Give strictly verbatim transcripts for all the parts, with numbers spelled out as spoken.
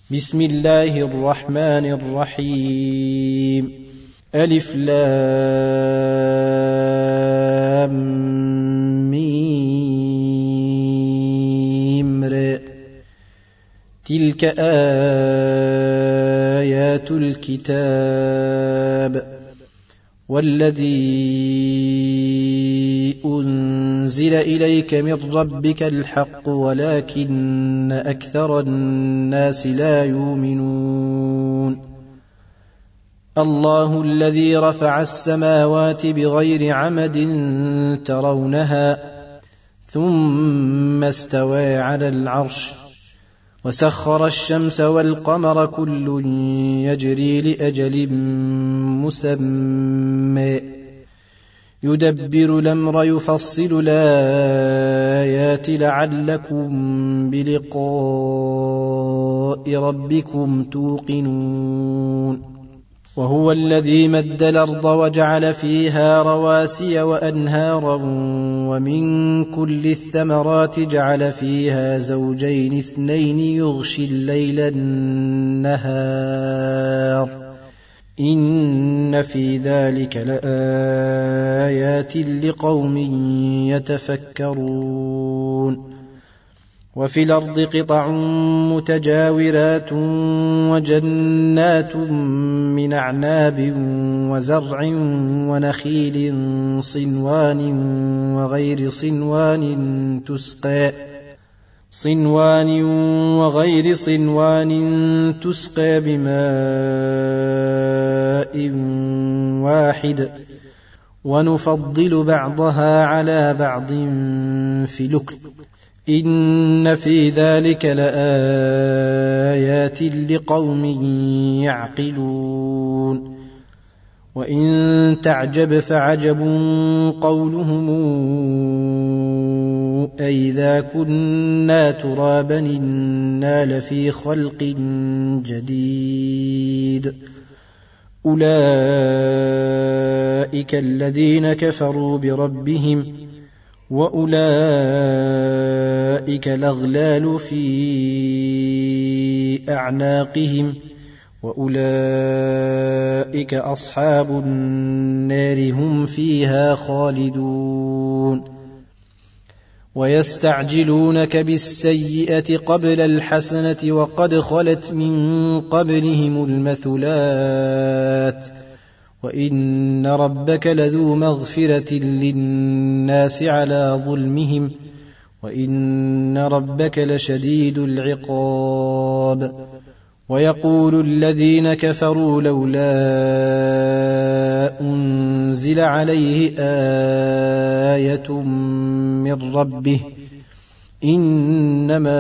بسم الله الرحمن الرحيم. ألف لام ميم ر. تلك آيات الكتاب والذي أنزل إليك من ربك الحق ولكن أكثر الناس لا يؤمنون. الله الذي رفع السماوات بغير عمد ترونها ثم استوى على العرش وسخر الشمس والقمر كل يجري لأجل مسمى يدبر الأمر يفصل الآيات لعلكم بلقاء ربكم توقنون. وهو الذي مد الأرض وجعل فيها رواسي وأنهارا ومن كل الثمرات جعل فيها زوجين اثنين يغشي الليل النهار إن في ذلك لآيات لقوم يتفكرون. وفي الأرض قطع متجاورات وجنات من أعناب وزرع ونخيل صنوان وغير صنوان تسقى صنوان وغير صنوان تسقى بماء واحد ونفضل بعضها على بعض في الأكل إن في ذلك لآيات لقوم يعقلون. وإن تعجب فعجب قولهم أئذا كنا ترابا إنا لفي خلق جديد أولئك الذين كفروا بربهم وأولئك الأغلال في أعناقهم وأولئك أصحاب النار هم فيها خالدون. ويستعجلونك بالسيئة قبل الحسنة وقد خلت من قبلهم المثلات وإن ربك لذو مغفرة للناس على ظلمهم وإن ربك لشديد العقاب. ويقول الذين كفروا لولا أنزل عليه آية من ربه إنما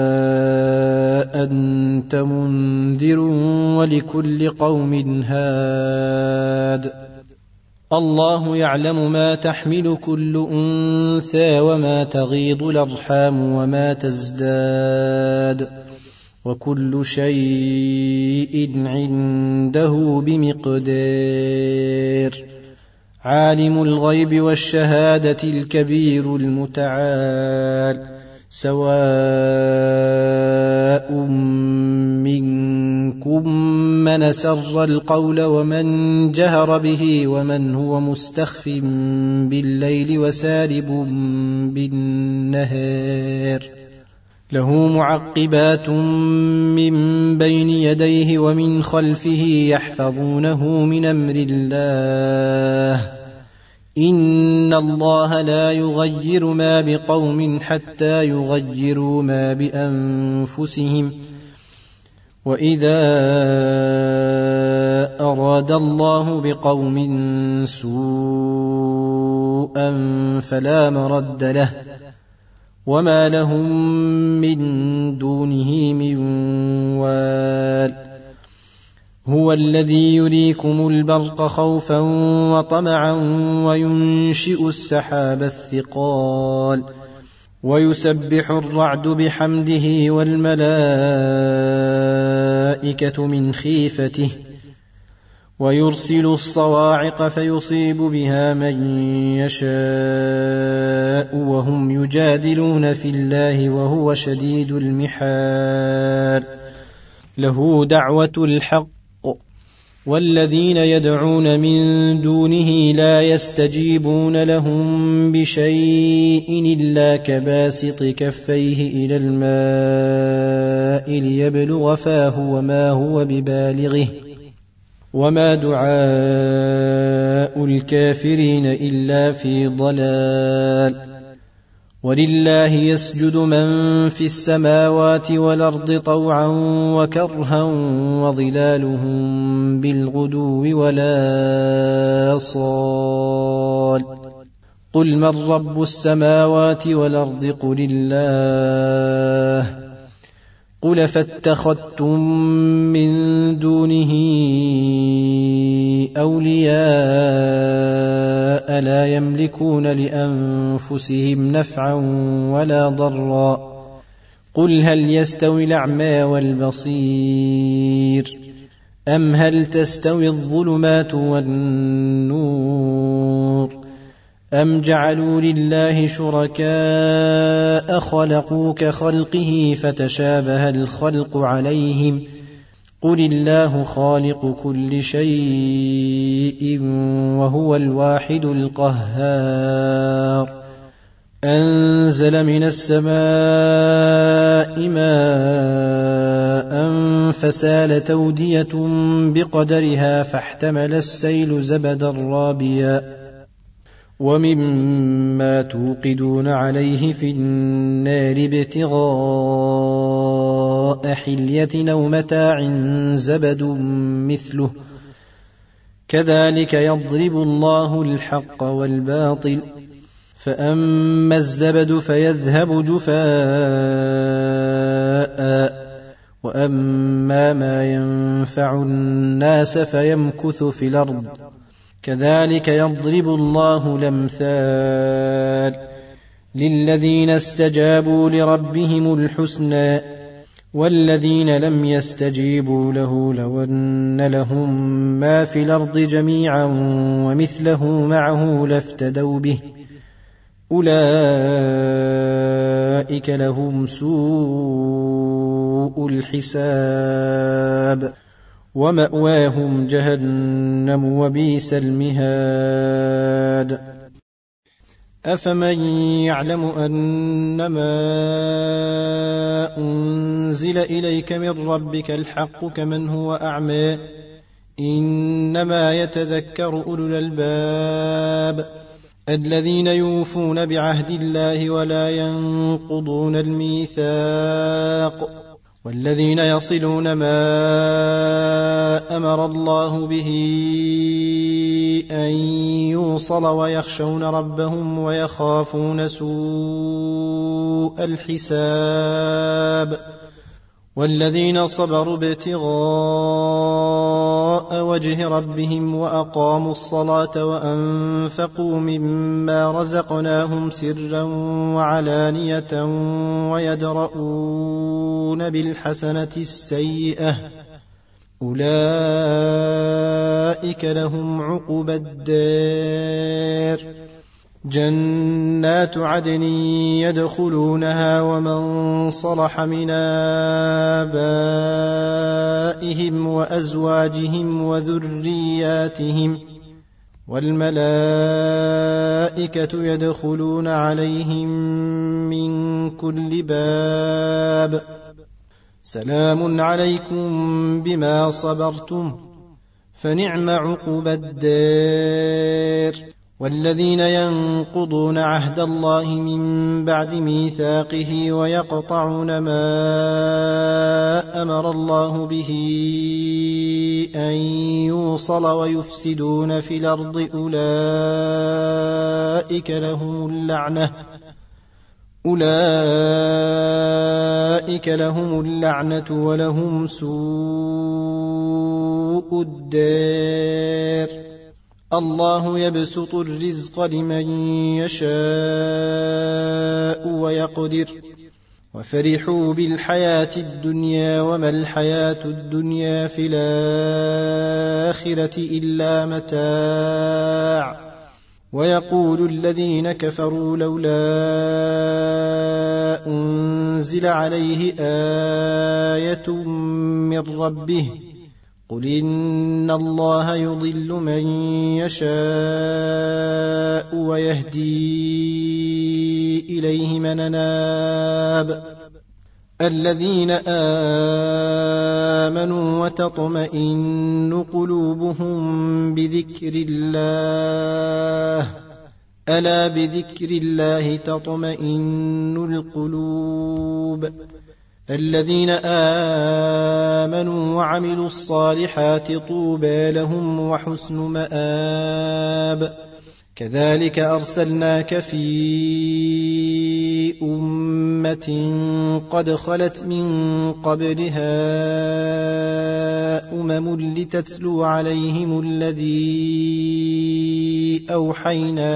أنت منذر ولكل قوم هاد. الله يعلم ما تحمل كل أنثى وما تغيض الأرحام وما تزداد وكل شيء عنده بمقدار. عالم الغيب والشهادة الكبير المتعال سواء منكم من سر القول ومن جهر به ومن هو مستخف بالليل وسارب بالنهار له معقبات من بين يديه ومن خلفه يحفظونه من أمر الله إن الله لا يغير ما بقوم حتى يغيروا ما بأنفسهم وإذا أراد الله بقوم سوءا فلا مرد له وما لهم من دونه من وال. هو الذي يريكم البرق خوفا وطمعا وينشئ السحاب الثقال ويسبح الرعد بحمده والملائكة من خيفته ويرسل الصواعق فيصيب بها من يشاء وهم يجادلون في الله وهو شديد المحال. له دعوة الحق والذين يدعون من دونه لا يستجيبون لهم بشيء إلا كباسط كفيه إلى الماء ليبلغ فاه وما هو ببالغه وما دعاء الكافرين إلا في ضلال ولله يسجد من في السماوات والأرض طوعا وكرها وظلالهم بالغدو ولا صال قل من رب السماوات والأرض قل الله قل فاتخذتم من دونه أولياء لا يملكون لأنفسهم نفعا ولا ضرا قل هل يستوي الأعمى والبصير أم هل تستوي الظلمات والنور أم جعلوا لله شركاء خلقوا كخلقه فتشابه الخلق عليهم قل الله خالق كل شيء وهو الواحد القهار أنزل من السماء ماء فسال تودية بقدرها فاحتمل السيل زبدا رابيا ومما توقدون عليه في النار ابتغاء حلية أو متاع زبد مثله كذلك يضرب الله الحق والباطل فأما الزبد فيذهب جفاء وأما ما ينفع الناس فيمكث في الأرض كذلك يضرب الله الأمثال للذين استجابوا لربهم الحسنى والذين لم يستجيبوا له لو أن لهم ما في الأرض جميعا ومثله معه لافتدوا به أولئك لهم سوء الحساب ومأواهم جهنم وبئس المهاد أفمن يعلم أنما أنزل إليك من ربك الحق كمن هو أعمى إنما يتذكر أولو الألباب الذين يوفون بعهد الله ولا ينقضون الميثاق والذين يصلون ما أمر الله به أن يوصل ويخشون ربهم ويخافون سوء الحساب والذين صبروا ابتغاء وجه ربهم وأقاموا الصلاة وأنفقوا مما رزقناهم سرا وعلانية ويدرؤون بالحسنة السيئة أولئك لهم عقبى الدار جنات عدن يدخلونها ومن صلح من آبائهم وأزواجهم وذرياتهم والملائكة يدخلون عليهم من كل باب سلام عليكم بما صبرتم فنعم عقبى الدار والذين ينقضون عهد الله من بعد ميثاقه ويقطعون ما أمر الله به أن يوصل ويفسدون في الأرض أولئك لهم اللعنة أولئك لهم اللعنة ولهم سوء الدار الله يبسط الرزق لمن يشاء ويقدر وفرحوا بالحياة الدنيا وما الحياة الدنيا في الآخرة إلا متاع ويقول الذين كفروا لولا أنزل أنزل عليه آية من ربه قل إن الله يضل من يشاء ويهدي إليه من أناب الذين آمنوا وتطمئن قلوبهم بذكر الله ألا بذكر الله تطمئن القلوب الذين آمنوا وعملوا الصالحات طوبى لهم وحسن مآب كذلك أرسلناك في أمة قد خلت من قبلها أمم لتتلو عليهم الذي أوحينا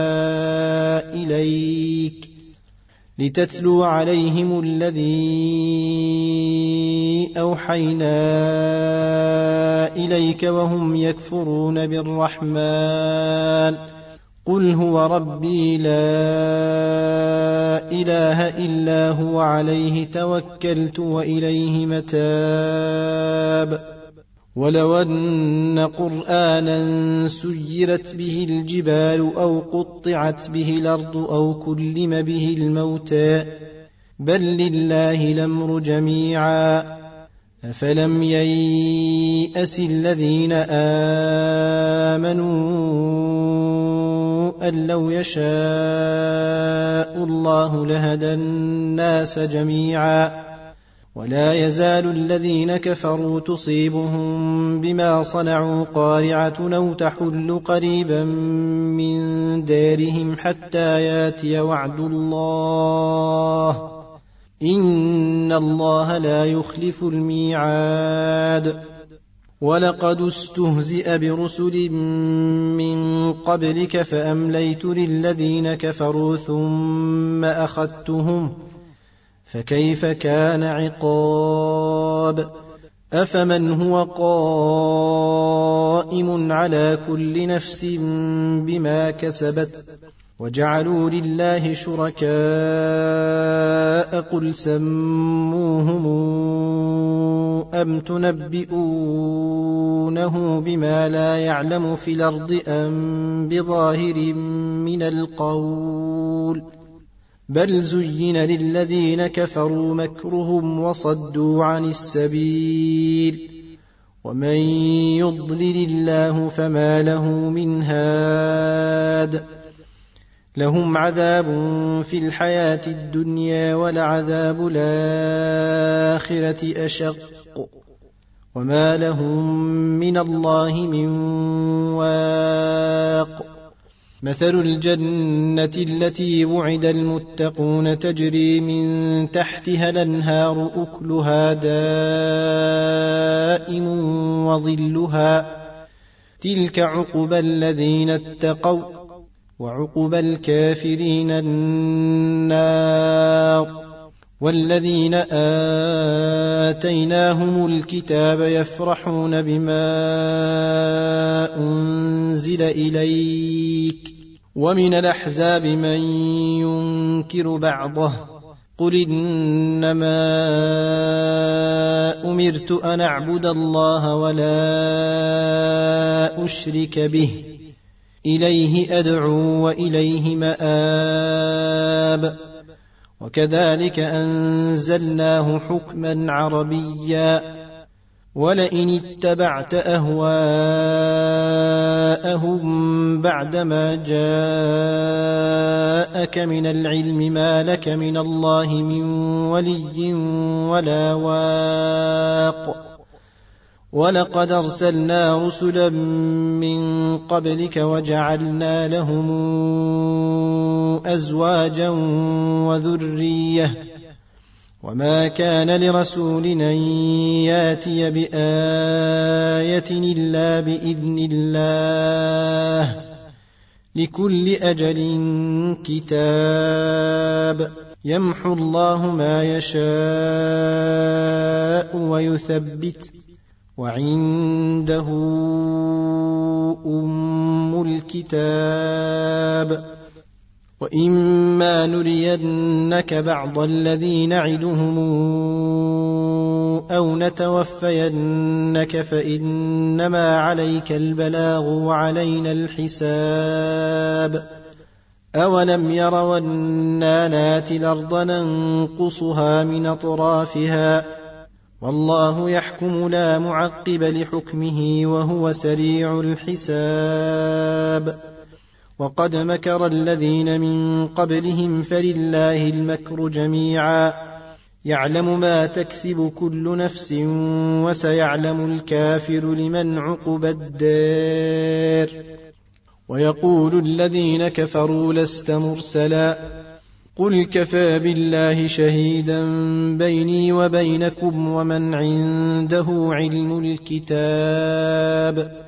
إليك لتتلو عليهم الذي أوحينا إليك وهم يكفرون بالرحمن قل هو ربي لا إله إلا هو عليه توكلت وإليه متاب ولو أن قرآنا سيرت به الجبال أو قطعت به الأرض أو كلم به الموتى بل لله الأمر جميعا أفلم ييأس الذين آمنوا أن لو يشاء الله لهدى الناس جميعا ولا يزال الذين كفروا تصيبهم بما صنعوا قارعة أو تحل قريبا من دارهم حتى ياتي وعد الله إن الله لا يخلف الميعاد ولقد استهزئ برسل من قبلك فأمليت للذين كفروا ثم أخذتهم فكيف كان عقاب أفمن هو قائم على كل نفس بما كسبت وجعلوا لله شركاء قل سموهم أم تنبئونه بما لا يعلم في الأرض أم بظاهر من القول بل زين للذين كفروا مكرهم وصدوا عن السبيل ومن يضلل الله فما له من هاد لهم عذاب في الحياة الدنيا ولعذاب الآخرة أشق وما لهم من الله من واق مثل الجنة التي وعد المتقون تجري من تحتها الأنهار أكلها دائم وظلها تلك عقبى الذين اتقوا وعقبى الكافرين النار والذين آتيناهم الكتاب يفرحون بما أنزل إليك ومن الأحزاب من ينكر بعضه قل إنما أمرت أن أعبد الله ولا أشرك به إليه أدعو وإليه مآب وكذلك أنزلناه حكما عربيا ولئن اتبعت أهواءهم بعدما جاءك من العلم ما لك من الله من ولي ولا واق ولقد أرسلنا رسلا من قبلك وجعلنا لهم أزواجا وذرية وما كان لرسول أن ياتي بآية إلا بإذن الله لكل أجل كتاب يمحو الله ما يشاء ويثبت وعنده أم الكتاب وإما نرينك بعض الذي نعدهم أو نتوفينك فإنما عليك البلاغ وعلينا الحساب أولم يروا أنا ناتي الأرض ننقصها من أطرافها والله يحكم لا معقب لحكمه وهو سريع الحساب وقد مكر الذين من قبلهم فلله المكر جميعا يعلم ما تكسب كل نفس وسيعلم الكافر لمن عقبى الدار ويقول الذين كفروا لست مرسلا قل كفى بالله شهيدا بيني وبينكم ومن عنده علم الكتاب